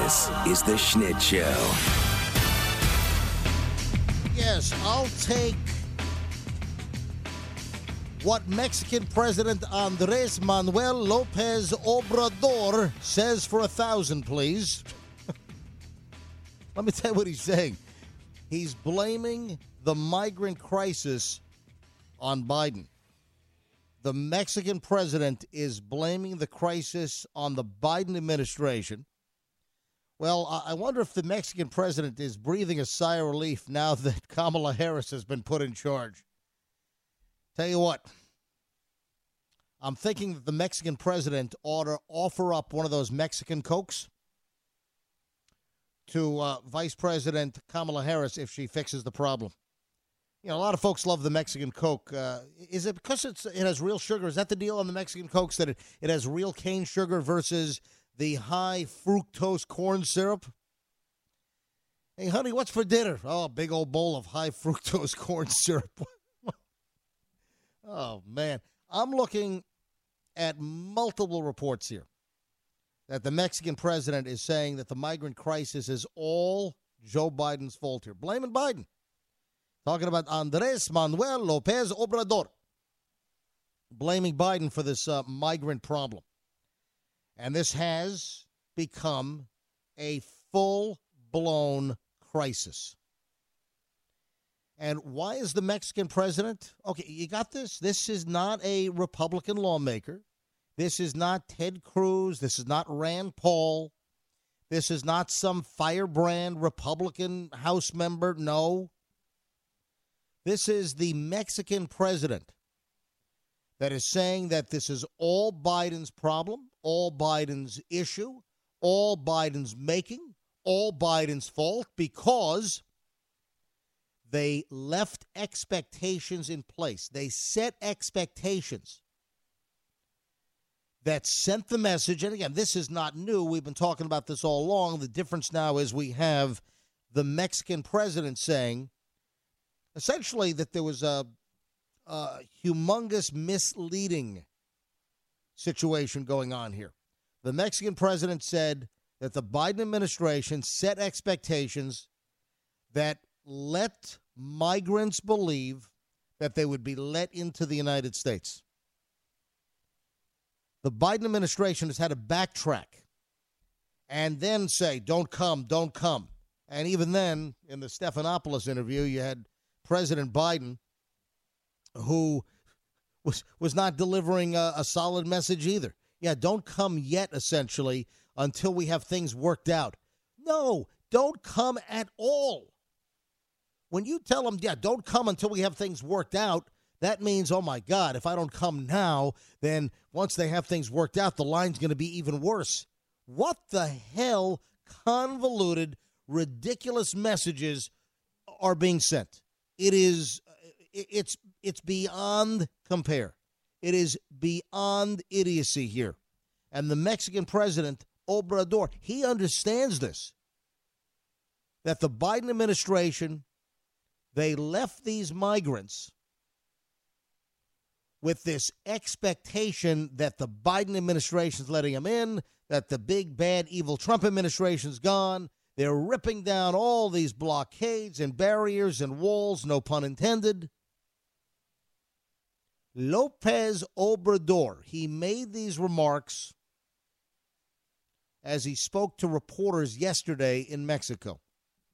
This is the Schnitt Show. Yes, I'll take what Mexican President Andres Manuel Lopez Obrador says for 1,000, please. Let me tell you what he's saying. He's blaming the migrant crisis on Biden. The Mexican president is blaming the crisis on the Biden administration. Well, I wonder if the Mexican president is breathing a sigh of relief now that Kamala Harris has been put in charge. Tell you what, I'm thinking that the Mexican president ought to offer up one of those Mexican Cokes to Vice President Kamala Harris if she fixes the problem. You know, a lot of folks love the Mexican Coke. Is it because it has real sugar? Is that the deal on the Mexican Cokes, that it has real cane sugar versus the high fructose corn syrup? Hey, honey, what's for dinner? Oh, a big old bowl of high fructose corn syrup. Oh, man. I'm looking at multiple reports here that the Mexican president is saying that the migrant crisis is all Joe Biden's fault here. Blaming Biden. Talking about Andres Manuel Lopez Obrador. Blaming Biden for this migrant problem. And this has become a full-blown crisis. And why is the Mexican president? Okay, you got this? This is not a Republican lawmaker. This is not Ted Cruz. This is not Rand Paul. This is not some firebrand Republican House member. No. This is the Mexican president that is saying that this is all Biden's problem, all Biden's issue, all Biden's making, all Biden's fault, because they left expectations in place. They set expectations that sent the message. And again, this is not new. We've been talking about this all along. The difference now is we have the Mexican president saying essentially that there was a humongous misleading situation going on here. The Mexican president said that the Biden administration set expectations that let migrants believe that they would be let into the United States. The Biden administration has had to backtrack and then say, don't come, don't come. And even then, in the Stephanopoulos interview, you had President Biden, who was not delivering a solid message either. Yeah, don't come yet, essentially, until we have things worked out. No, don't come at all. When you tell them, yeah, don't come until we have things worked out, that means, oh, my God, if I don't come now, then once they have things worked out, the line's going to be even worse. What the hell convoluted, ridiculous messages are being sent? It's beyond compare. It is beyond idiocy here. And the Mexican president, Obrador, he understands this, that the Biden administration, they left these migrants with this expectation that the Biden administration is letting them in, that the big, bad, evil Trump administration is gone. They're ripping down all these blockades and barriers and walls, no pun intended. Lopez Obrador, he made these remarks as he spoke to reporters yesterday in Mexico.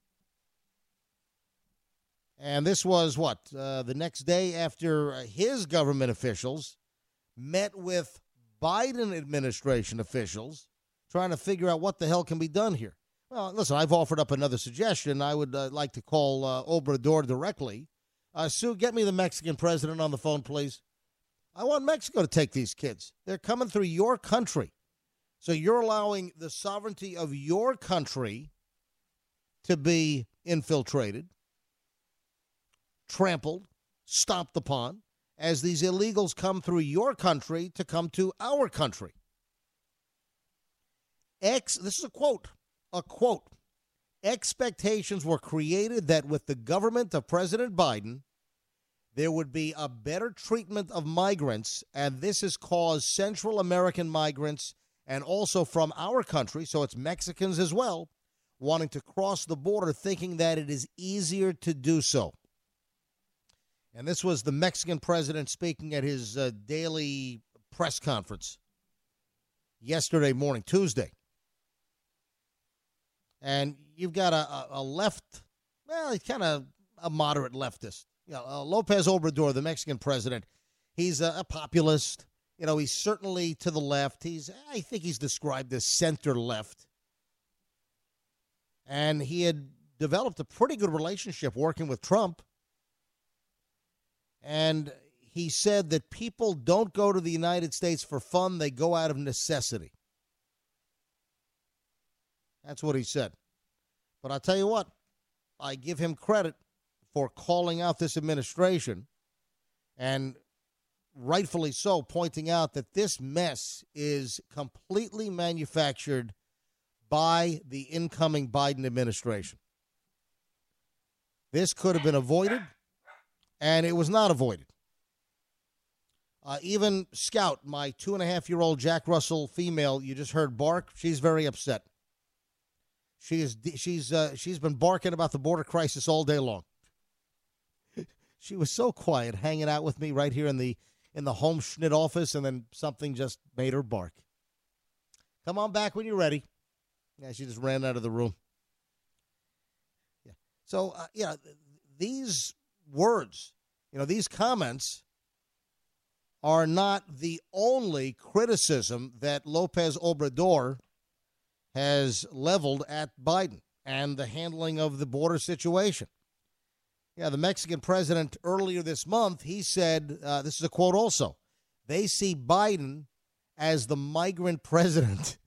And this was the next day after his government officials met with Biden administration officials trying to figure out what the hell can be done here. Well, listen, I've offered up another suggestion. I would like to call Obrador directly. Sue, get me the Mexican president on the phone, please. I want Mexico to take these kids. They're coming through your country. So you're allowing the sovereignty of your country to be infiltrated, trampled, stomped upon, as these illegals come through your country to come to our country. This is a quote. Expectations were created that with the government of President Biden, there would be a better treatment of migrants, and this has caused Central American migrants and also from our country, so it's Mexicans as well, wanting to cross the border, thinking that it is easier to do so. And this was the Mexican president speaking at his daily press conference yesterday morning, Tuesday. And you've got a left, well, he's kind of a moderate leftist. Lopez Obrador, the Mexican president, he's a populist. He's certainly to the left. I think he's described as center left. And he had developed a pretty good relationship working with Trump. And he said that people don't go to the United States for fun. They go out of necessity. That's what he said. But I'll tell you what, I give him credit for calling out this administration and rightfully so, pointing out that this mess is completely manufactured by the incoming Biden administration. This could have been avoided, and it was not avoided. Even Scout, my 2.5-year-old Jack Russell female, you just heard bark. She's very upset. She's been barking about the border crisis all day long. She was so quiet, hanging out with me right here in the home Schnitt office, and then something just made her bark. Come on back when you're ready. Yeah, she just ran out of the room. Yeah. So, these words, these comments are not the only criticism that Lopez Obrador has leveled at Biden and the handling of the border situation. Yeah, the Mexican president earlier this month, he said, this is a quote also, they see Biden as the migrant president.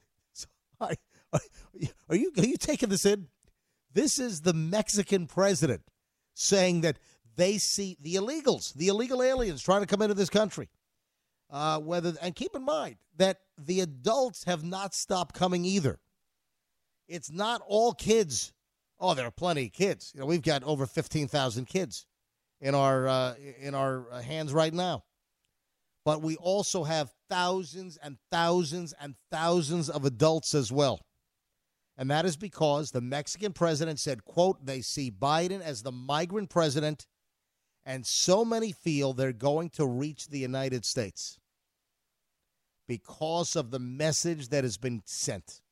Are you taking this in? This is the Mexican president saying that they see the illegals, the illegal aliens trying to come into this country. And keep in mind that the adults have not stopped coming either. It's not all kids. Oh, there are plenty of kids. We've got over 15,000 kids in our hands right now. But we also have thousands and thousands and thousands of adults as well. And that is because the Mexican president said, quote, they see Biden as the migrant president, and so many feel they're going to reach the United States because of the message that has been sent.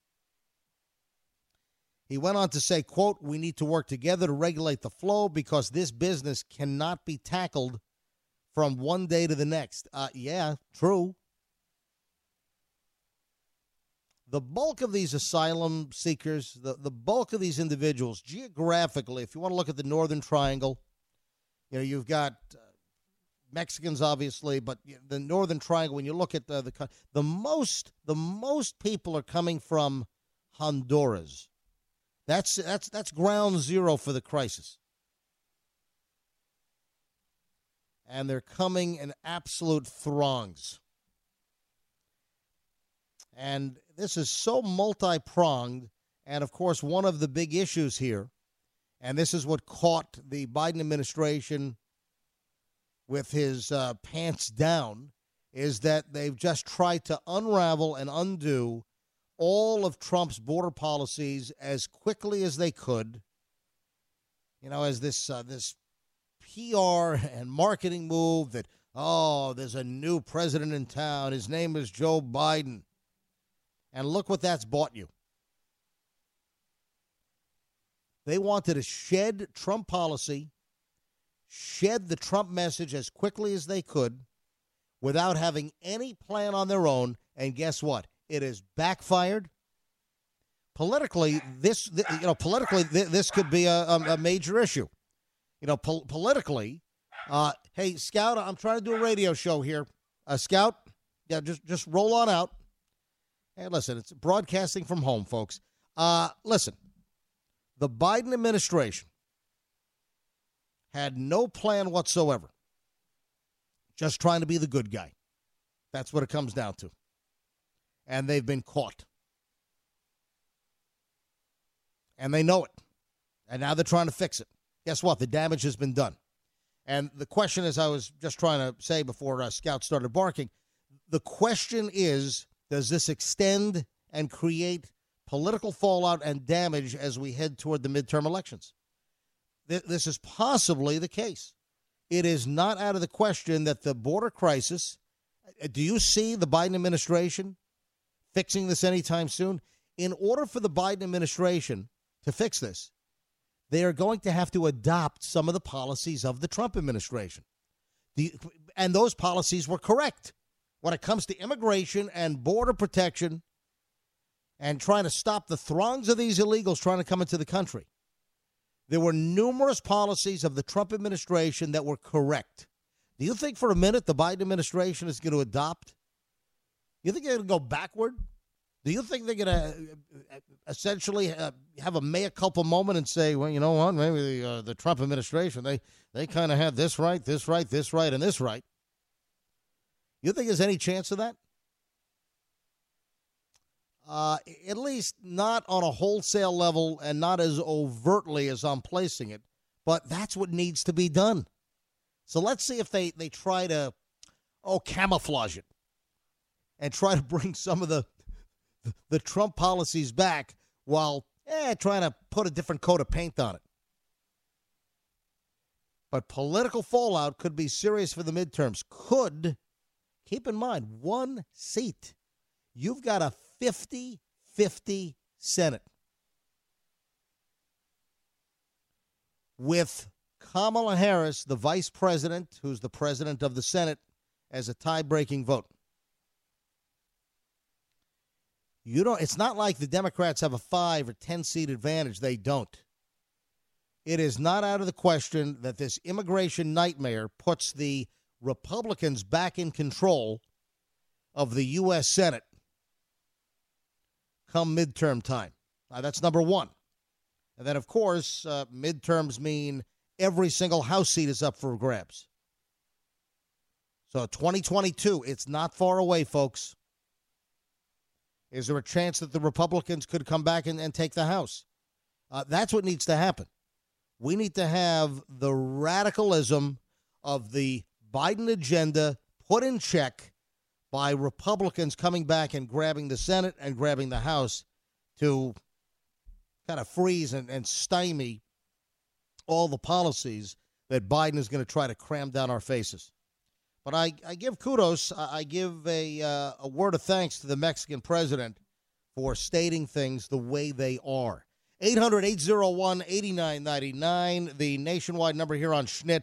He went on to say, quote, we need to work together to regulate the flow because this business cannot be tackled from one day to the next. Yeah, true. The bulk of these asylum seekers, the bulk of these individuals, geographically, if you want to look at the Northern Triangle, you've got Mexicans, obviously, but the Northern Triangle, when you look at the most people are coming from Honduras. That's ground zero for the crisis. And they're coming in absolute throngs. And this is so multi-pronged. And, of course, one of the big issues here, and this is what caught the Biden administration with his pants down, is that they've just tried to unravel and undo all of Trump's border policies as quickly as they could, as this PR and marketing move that, there's a new president in town. His name is Joe Biden. And look what that's bought you. They wanted to shed Trump policy, shed the Trump message as quickly as they could without having any plan on their own. And guess what? It has backfired. Politically, this could be a major issue. Politically, hey, Scout, I'm trying to do a radio show here. Scout, yeah, just roll on out. Hey, listen, it's broadcasting from home, folks. Listen, the Biden administration had no plan whatsoever. Just trying to be the good guy. That's what it comes down to. And they've been caught. And they know it. And now they're trying to fix it. Guess what? The damage has been done. And the question, as I was just trying to say before Scout started barking, the question is, Does this extend and create political fallout and damage as we head toward the midterm elections? This is possibly the case. It is not out of the question that the border crisis, do you see the Biden administration fixing this anytime soon? In order for the Biden administration to fix this, they are going to have to adopt some of the policies of the Trump administration. And those policies were correct when it comes to immigration and border protection and trying to stop the throngs of these illegals trying to come into the country. There were numerous policies of the Trump administration that were correct. Do you think for a minute the Biden administration is going to adopt? You think they're going to go backward? Do you think they're going to essentially have a mea culpa moment and say, well, you know what, maybe the Trump administration, they kind of had this right, and this right? You think there's any chance of that? At least not on a wholesale level and not as overtly as I'm placing it. But that's what needs to be done. So let's see if they try to, camouflage it and try to bring some of the Trump policies back while trying to put a different coat of paint on it. But political fallout could be serious for the midterms. Keep in mind, one seat. You've got a 50-50 Senate with Kamala Harris, the vice president, who's the president of the Senate, as a tie-breaking vote. It's not like the Democrats have a 5 or 10 seat advantage. They don't. It is not out of the question that this immigration nightmare puts the Republicans back in control of the U.S. Senate come midterm time. That's number one. And then, of course, midterms mean every single House seat is up for grabs. So 2022, it's not far away, folks. Is there a chance that the Republicans could come back and take the House? That's what needs to happen. We need to have the radicalism of the Biden agenda put in check by Republicans coming back and grabbing the Senate and grabbing the House to kind of freeze and stymie all the policies that Biden is going to try to cram down our faces. But I give kudos, I give a word of thanks to the Mexican president for stating things the way they are. 800-801-8999, the nationwide number here on Schnitt,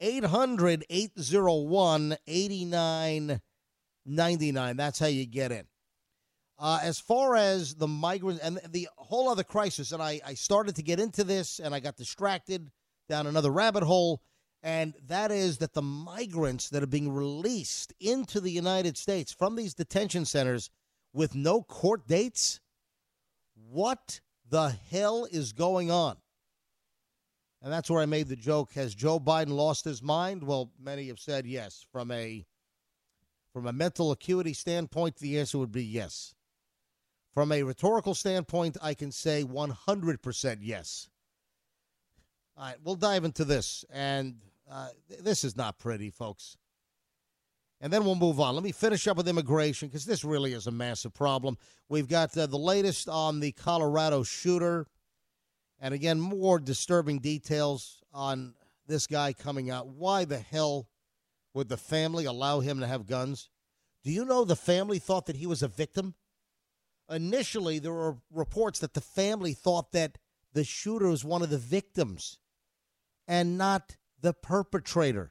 800-801-8999. That's how you get in. As far as the migrant and the whole other crisis, and I started to get into this and I got distracted down another rabbit hole, and that is that the migrants that are being released into the United States from these detention centers with no court dates, what the hell is going on? And that's where I made the joke. Has Joe Biden lost his mind? Well, many have said yes. From a mental acuity standpoint, the answer would be yes. From a rhetorical standpoint, I can say 100% yes. All right, we'll dive into this. And this is not pretty, folks. And then we'll move on. Let me finish up with immigration because this really is a massive problem. We've got the latest on the Colorado shooter. And again, more disturbing details on this guy coming out. Why the hell would the family allow him to have guns? Do you know the family thought that he was a victim? Initially, there were reports that the family thought that the shooter was one of the victims and not the perpetrator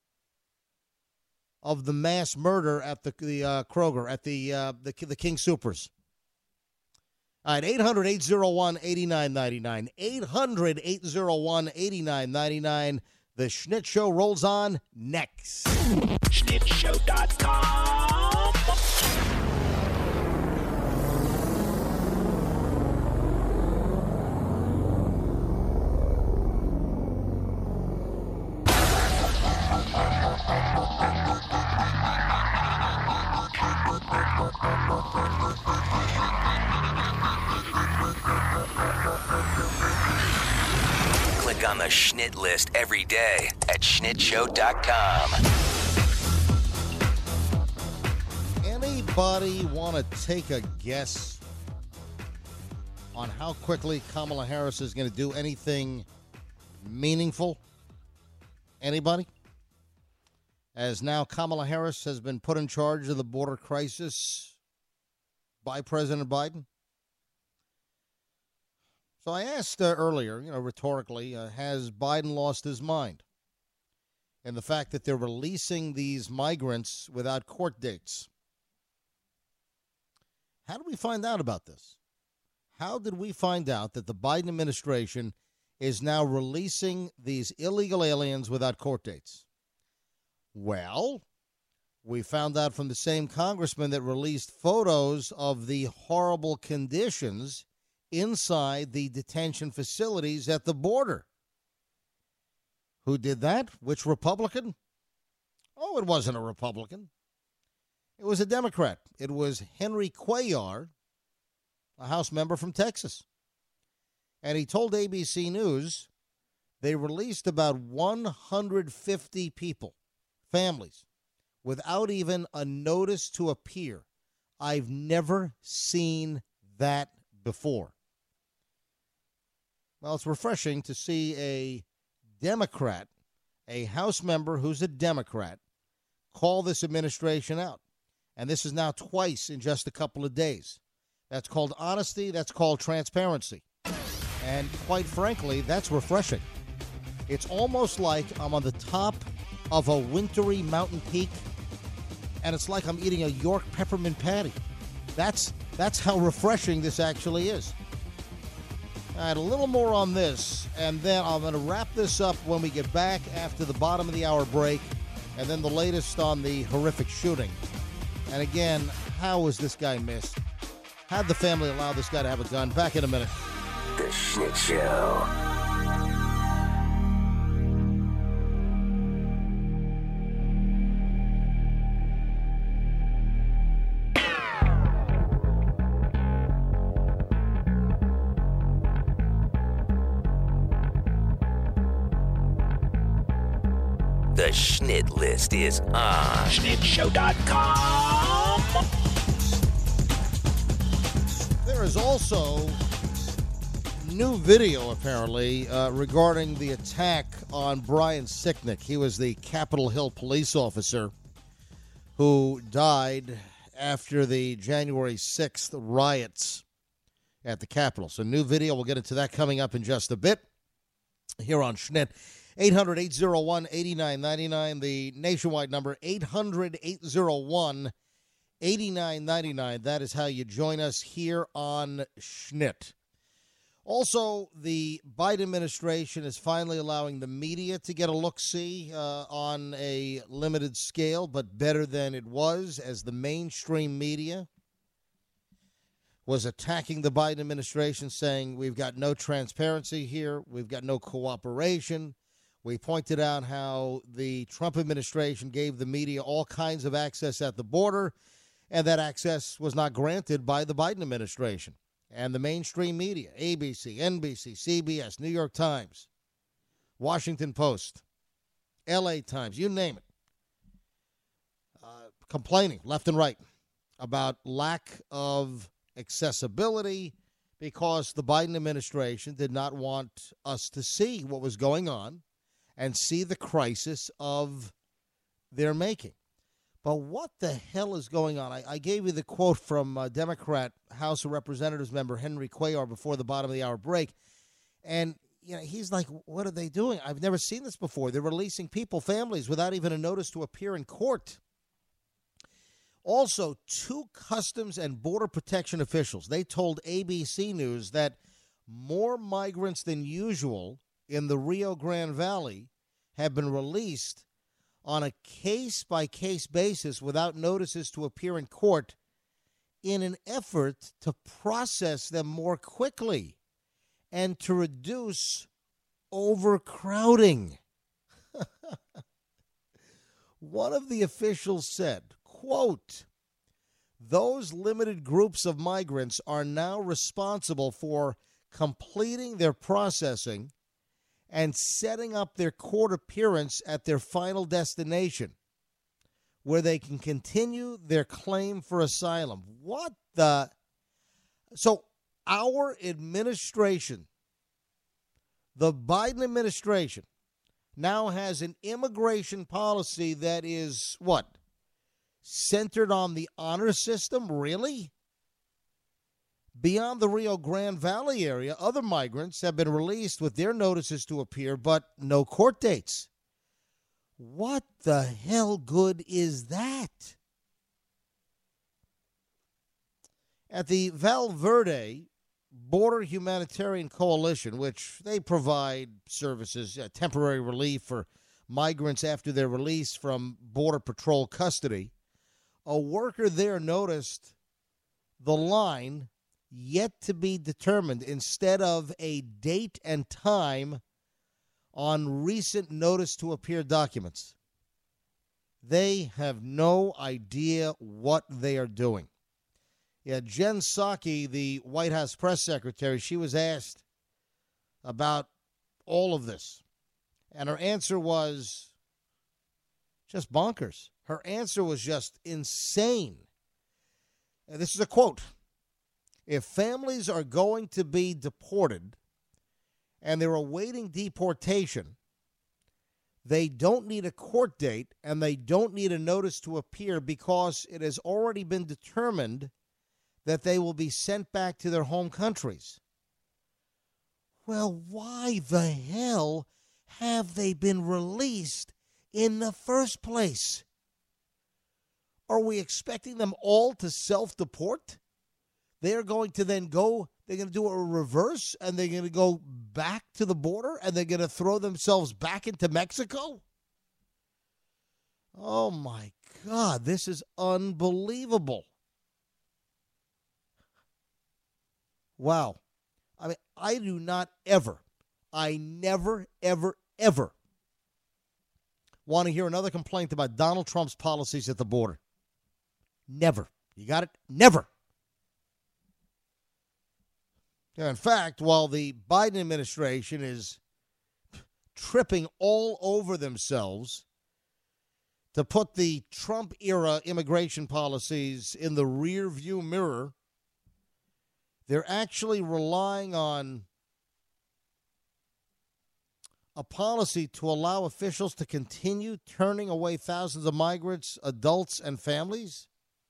of the mass murder at the Kroger, at the King Soopers. All right, 800-801-8999. 800-801-8999. The Schnitt Show rolls on next. SchnittShow.com. Click on the Schnitt list every day at SchnittShow.com. Anybody want to take a guess on how quickly Kamala Harris is going to do anything meaningful? Anybody? As now Kamala Harris has been put in charge of the border crisis by President Biden. So I asked earlier, rhetorically, has Biden lost his mind? And the fact that they're releasing these migrants without court dates. How did we find out about this? How did we find out that the Biden administration is now releasing these illegal aliens without court dates? Well, we found out from the same congressman that released photos of the horrible conditions inside the detention facilities at the border. Who did that? Which Republican? Oh, it wasn't a Republican. It was a Democrat. It was Henry Cuellar, a House member from Texas. And he told ABC News they released about 150 people, families, without even a notice to appear. I've never seen that before. Well, it's refreshing to see a Democrat, a House member who's a Democrat, call this administration out. And this is now twice in just a couple of days. That's called honesty. That's called transparency. And quite frankly, that's refreshing. It's almost like I'm on the top of a wintry mountain peak, and it's like I'm eating a York peppermint patty. That's how refreshing this actually is. All right, a little more on this, and then I'm going to wrap this up when we get back after the bottom of the hour break, and then the latest on the horrific shooting. And again, how was this guy missed? How'd the family allow this guy to have a gun? Back in a minute. The Schnitt Show. The Schnitt List is on SchnittShow.com. There is also new video, apparently, regarding the attack on Brian Sicknick. He was the Capitol Hill police officer who died after the January 6th riots at the Capitol. So new video, we'll get into that coming up in just a bit here on Schnitt. 800-801-8999, the nationwide number, 800-801-8999. That is how you join us here on Schnitt. Also, the Biden administration is finally allowing the media to get a look-see on a limited scale, but better than it was, as the mainstream media was attacking the Biden administration, saying we've got no transparency here, we've got no cooperation. We pointed out how the Trump administration gave the media all kinds of access at the border, and that access was not granted by the Biden administration. And the mainstream media, ABC, NBC, CBS, New York Times, Washington Post, LA Times, you name it, complaining left and right about lack of accessibility because the Biden administration did not want us to see what was going on and see the crisis of their making. But what the hell is going on? I gave you the quote from Democrat House of Representatives member Henry Cuellar before the bottom of the hour break. And he's like, what are they doing? I've never seen this before. They're releasing people, families, without even a notice to appear in court. Also, 2 Customs and Border Protection officials, they told ABC News that more migrants than usual in the Rio Grande Valley have been released on a case-by-case basis without notices to appear in court in an effort to process them more quickly and to reduce overcrowding. One of the officials said, quote, "Those limited groups of migrants are now responsible for completing their processing and setting up their court appearance at their final destination, where they can continue their claim for asylum. What the? So our administration, the Biden administration, now has an immigration policy that is what? Centered on the honor system? Really? Beyond the Rio Grande Valley area, other migrants have been released with their notices to appear, but no court dates. What the hell good is that? At the Valverde Border Humanitarian Coalition, which they provide services, temporary relief for migrants after their release from Border Patrol custody, a worker there noticed the line yet to be determined instead of a date and time on recent notice to appear documents. They have no idea what they are doing. Yeah, Jen Psaki, the White House press secretary, she was asked about all of this. And her answer was just bonkers. Her answer was just insane. And this is a quote. If families are going to be deported and they're awaiting deportation, they don't need a court date and they don't need a notice to appear because it has already been determined that they will be sent back to their home countries. Well, why the hell have they been released in the first place? Are we expecting them all to self-deport? They're going to then go, they're going to do a reverse, and they're going to go back to the border, and they're going to throw themselves back into Mexico? Oh, my God, this is unbelievable. Wow. I mean, I do not ever, I never, ever, ever want to hear another complaint about Donald Trump's policies at the border. Never. You got it? Never. In fact, while the Biden administration is tripping all over themselves to put the Trump-era immigration policies in the rear-view mirror, they're actually relying on a policy to allow officials to continue turning away thousands of migrants, adults, and families.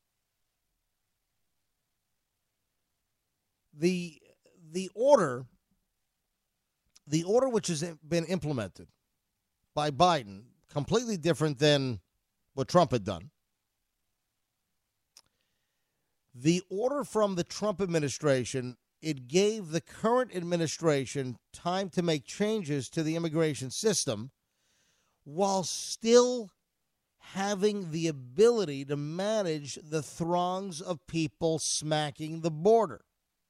The order which has been implemented by Biden, completely different than what Trump had done. The order from the Trump administration, it gave the current administration time to make changes to the immigration system while still having the ability to manage the throngs of people smacking the border.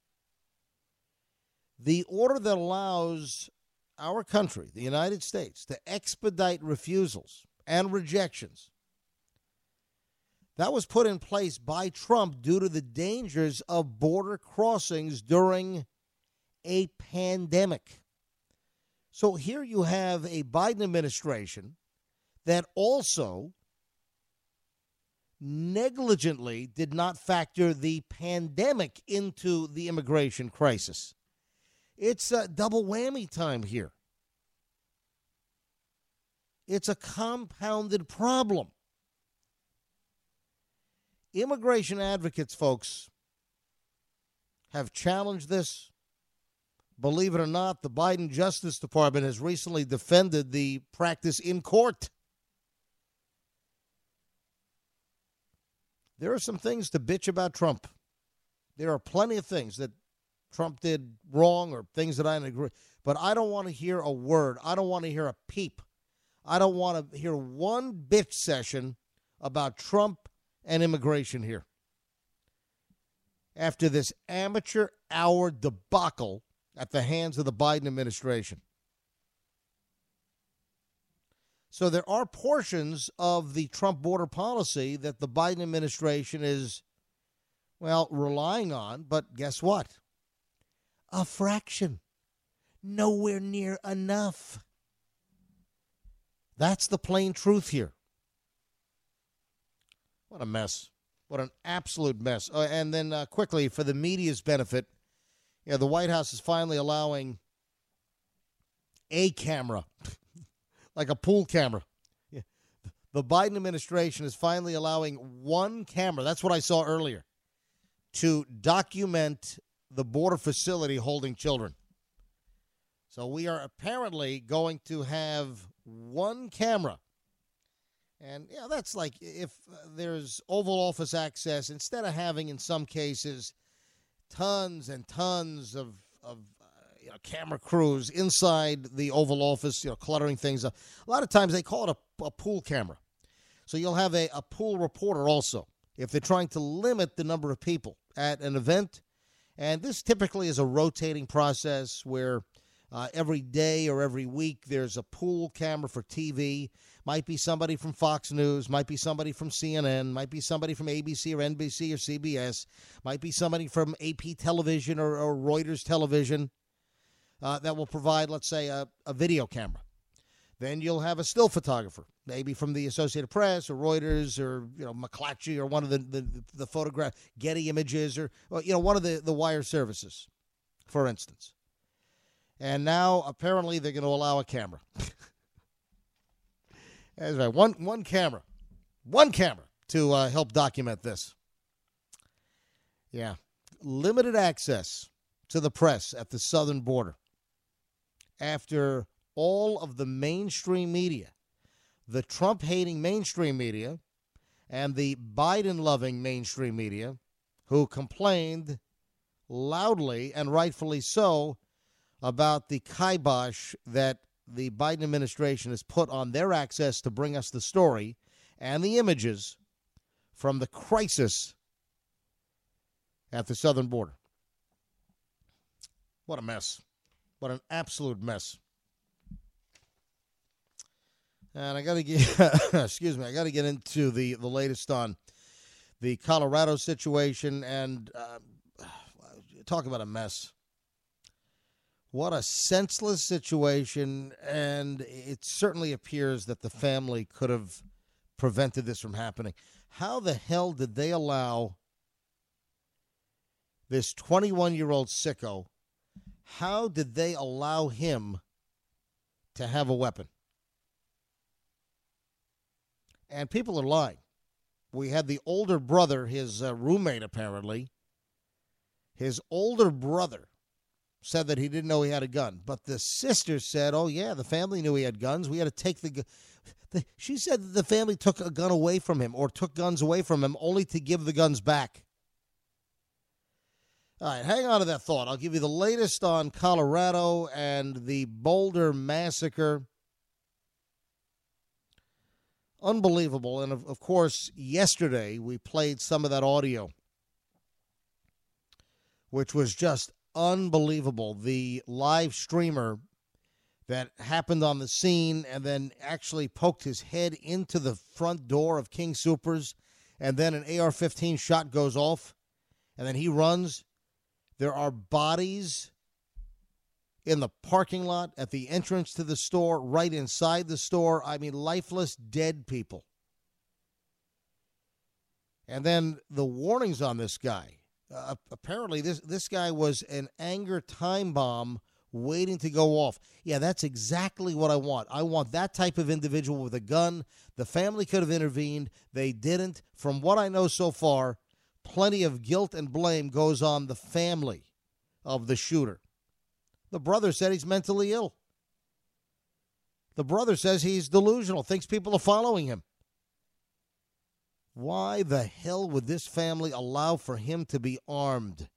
The order that allows our country, the United States, to expedite refusals and rejections, that was put in place by Trump due to the dangers of border crossings during a pandemic. So here you have a Biden administration that also negligently did not factor the pandemic into the immigration crisis. It's a double whammy time here. It's a compounded problem. Immigration advocates, folks, have challenged this. Believe it or not, the Biden Justice Department has recently defended the practice in court. There are some things to bitch about Trump. There are plenty of things that Trump did wrong or things that I didn't agree. But I don't want to hear a word. I don't want to hear a peep. I don't want to hear one bitch session about Trump and immigration here. After this amateur hour debacle at the hands of the Biden administration. So there are portions of the Trump border policy that the Biden administration is, well, relying on. But guess what? A fraction. Nowhere near enough. That's the plain truth here. What a mess. What an absolute mess. And then quickly, for the media's benefit, the White House is finally allowing a camera, like a pool camera. Yeah. The Biden administration is finally allowing one camera, that's what I saw earlier, to document the border facility holding children. So we are apparently going to have one camera. And, that's like if there's Oval Office access, instead of having, in some cases, tons and tons of camera crews inside the Oval Office, cluttering things up. A lot of times they call it a pool camera. So you'll have a pool reporter also, if they're trying to limit the number of people at an event. And this typically is a rotating process where every day or every week there's a pool camera for TV. Might be somebody from Fox News, might be somebody from CNN, might be somebody from ABC or NBC or CBS, might be somebody from AP Television or Reuters Television that will provide, let's say, a video camera. Then you'll have a still photographer, maybe from the Associated Press or Reuters or, McClatchy or one of the photograph, Getty Images or, one of the wire services, for instance. And now, apparently, they're going to allow a camera. That's right, one camera to help document this. Yeah, limited access to the press at the southern border. After all of the mainstream media, the Trump-hating mainstream media, and the Biden-loving mainstream media, who complained loudly and rightfully so about the kibosh that the Biden administration has put on their access to bring us the story and the images from the crisis at the southern border. What a mess. What an absolute mess. And I got to get, I got to get into the latest on the Colorado situation and talk about a mess. What a senseless situation, and it certainly appears that the family could have prevented this from happening. How the hell did they allow this 21-year-old sicko, how did they allow him to have a weapon? And people are lying. We had the older brother, his roommate apparently, his older brother said that he didn't know he had a gun. But the sister said, oh, yeah, the family knew he had guns. We had to take the gun. She said that the family took a gun away from him or took guns away from him only to give the guns back. All right, hang on to that thought. I'll give you the latest on Colorado and the Boulder massacre. Unbelievable. And, of course, yesterday we played some of that audio, which was just unbelievable. The live streamer that happened on the scene and then actually poked his head into the front door of King Soopers, and then an AR-15 shot goes off, and then he runs. There are bodies in the parking lot, at the entrance to the store, right inside the store. I mean, lifeless, dead people. And then the warnings on this guy. Apparently, this guy was an anger time bomb waiting to go off. Yeah, that's exactly what I want. I want that type of individual with a gun. The family could have intervened. They didn't. From what I know so far, plenty of guilt and blame goes on the family of the shooter. The brother said he's mentally ill. The brother says he's delusional, thinks people are following him. Why the hell would this family allow for him to be armed?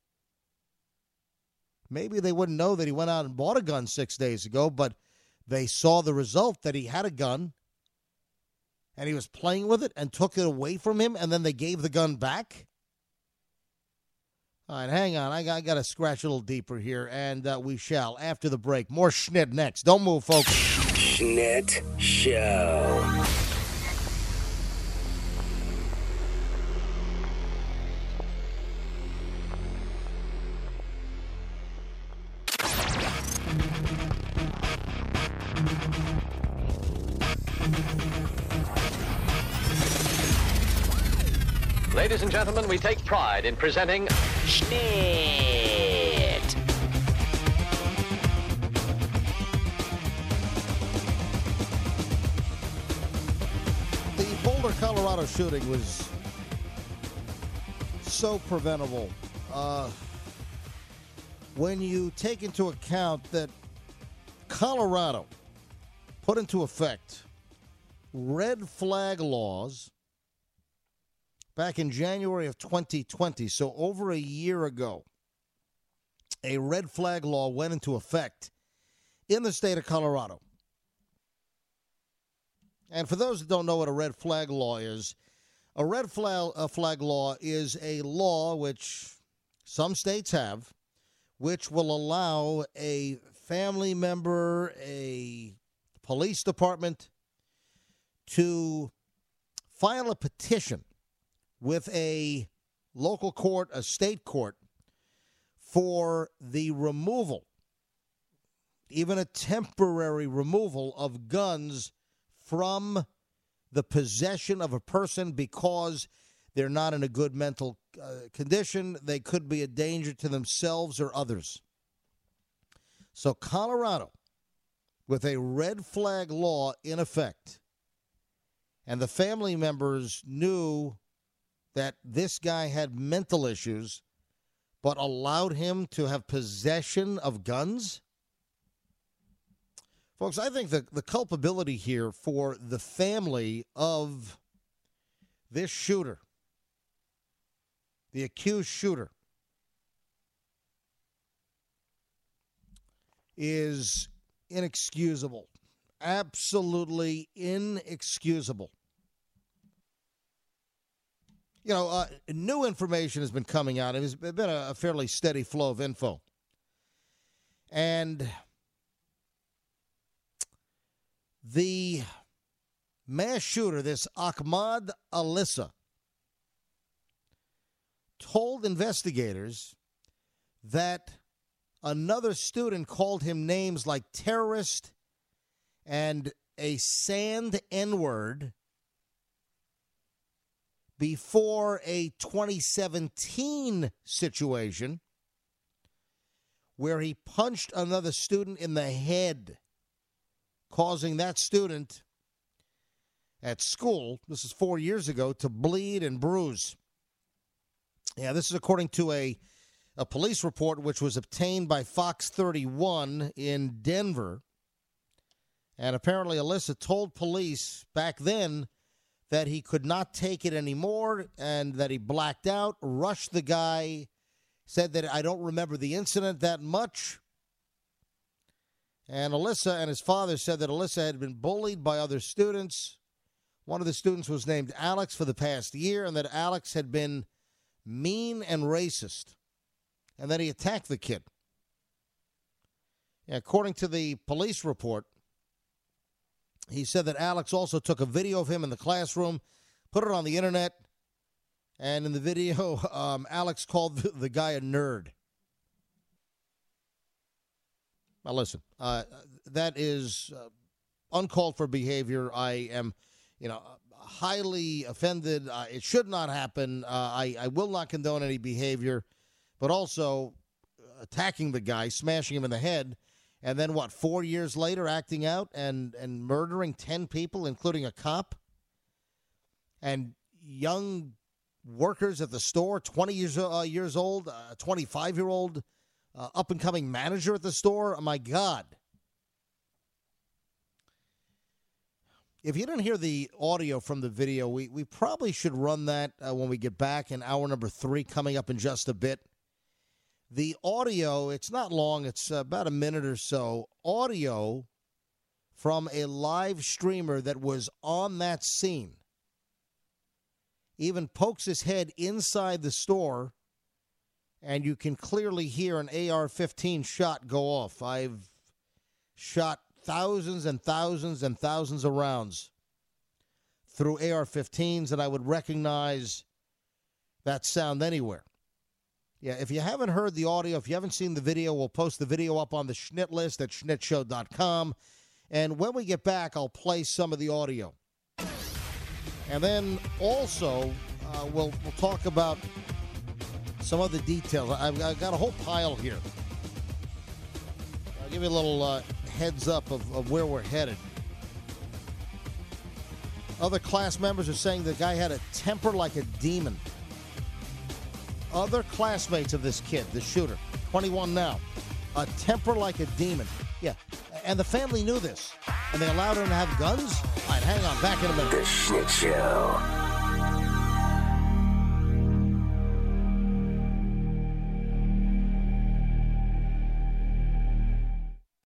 Maybe they wouldn't know that he went out and bought a gun 6 days ago, but they saw the result that he had a gun and he was playing with it and took it away from him, and then they gave the gun back? All right, hang on. I got to scratch a little deeper here, and we shall after the break. More Schnitt next. Don't move, folks. Schnitt Show. Ladies and gentlemen, we take pride in presenting Schnitt. The Boulder, Colorado shooting was so preventable. When you take into account that Colorado put into effect red flag laws back in January of 2020, so over a year ago, a red flag law went into effect in the state of Colorado. And for those that don't know what a red flag law is, a red flag law is a law which some states have, which will allow a family member, a police department, to file a petition with a local court, a state court, for the removal, even a temporary removal of guns from the possession of a person because they're not in a good mental condition. They could be a danger to themselves or others. So Colorado, with a red flag law in effect, and the family members knew that this guy had mental issues, but allowed him to have possession of guns? Folks, I think the culpability here for the family of this shooter, the accused shooter, is inexcusable. Absolutely inexcusable. You know, new information has been coming out. It has been a fairly steady flow of info. And the mass shooter, this Ahmad Alissa, told investigators that another student called him names like terrorist and a sand N-word before a 2017 situation where he punched another student in the head, causing that student at school, this is 4 years ago, to bleed and bruise. Yeah, this is according to a police report which was obtained by Fox 31 in Denver. And apparently Alissa told police back then that he could not take it anymore and that he blacked out, rushed the guy, said that I don't remember the incident that much. And Alissa and his father said that Alissa had been bullied by other students. One of the students was named Alex for the past year, and that Alex had been mean and racist, and that he attacked the kid. According to the police report, he said that Alex also took a video of him in the classroom, put it on the internet, and in the video, Alex called the guy a nerd. Now, listen, that is uncalled for behavior. I am, highly offended. It should not happen. I will not condone any behavior, but also attacking the guy, smashing him in the head, and then 4 years later acting out and murdering 10 people, including a cop, and young workers at the store, 20 years old, a 25-year-old up-and-coming manager at the store. Oh, my God. If you didn't hear the audio from the video, we probably should run that when we get back in hour number 3 coming up in just a bit. The audio, it's not long. It's about a minute or so. Audio from a live streamer that was on that scene. Even pokes his head inside the store, and you can clearly hear an AR-15 shot go off. I've shot thousands and thousands and thousands of rounds through AR-15s, and I would recognize that sound anywhere. Yeah, if you haven't heard the audio, if you haven't seen the video, we'll post the video up on the Schnitt list at schnittshow.com. And when we get back, I'll play some of the audio. And then also, We'll talk about some other details. I've got a whole pile here. I'll give you a little heads up of where we're headed. Other class members are saying the guy had a temper like a demon. Other classmates of this kid, the shooter, 21 now, a temper like a demon. Yeah, and the family knew this, and they allowed him to have guns? All right, hang on, back in a minute. The Schnitt Show.